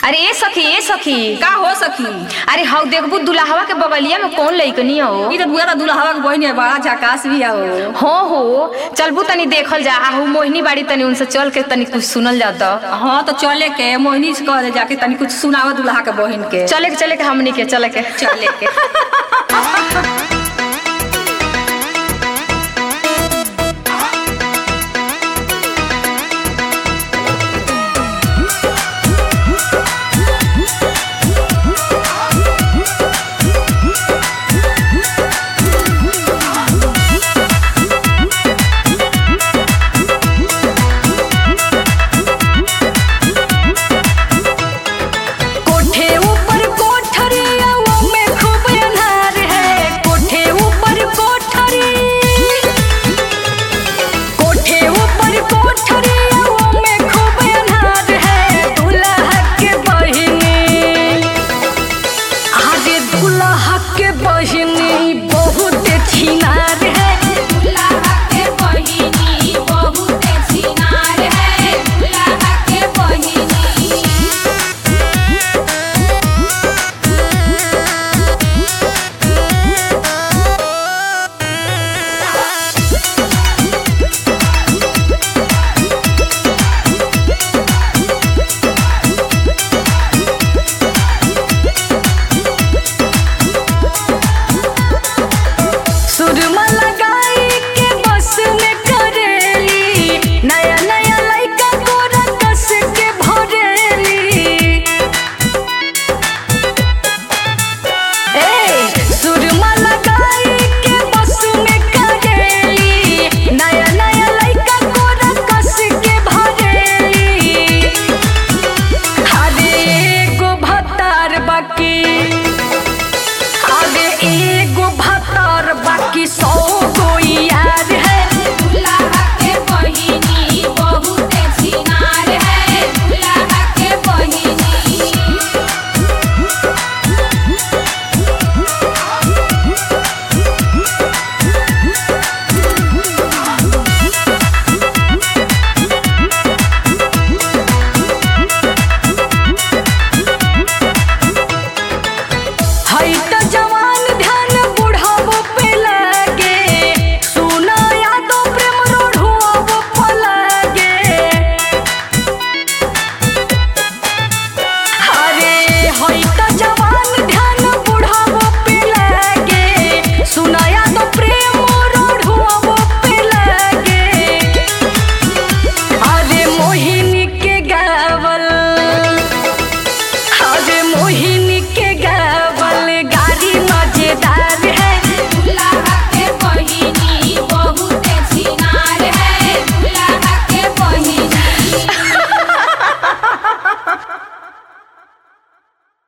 अरे ए सखी का हो सखी। अरे हाउ देखबू दुल्हावा के बगलिया में कौन लइकनी हो। ई तो बुआ दुल्हावा के बहन है, बड़ा झकास भी है। हो चलबू तनी देखल जा। आहू मोहिनी बाड़ी तनी उनसे चल के तनी कुछ सुनल जाता। हाँ तो चले के मोहिनी से कह जाके तनी कुछ सुनावा दुल्हा के बहन के। चले के हमनी के चले के।